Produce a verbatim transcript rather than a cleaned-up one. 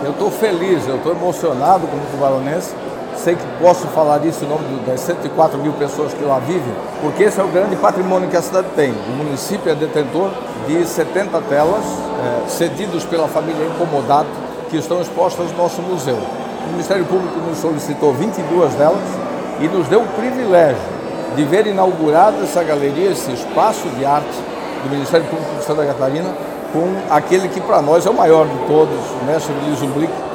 Eu estou feliz, eu estou emocionado como tubaronense. Sei que posso falar isso em nome das cento e quatro mil pessoas que lá vivem, porque esse é o grande patrimônio que a cidade tem. O município é detentor de setenta telas é, cedidos pela família Incomodato, que estão expostas no nosso museu. O Ministério Público nos solicitou vinte e duas delas e nos deu o privilégio de ver inaugurada essa galeria, esse espaço de arte do Ministério Público de Santa Catarina, com aquele que para nós é o maior de todos, o mestre Luiz Umblick,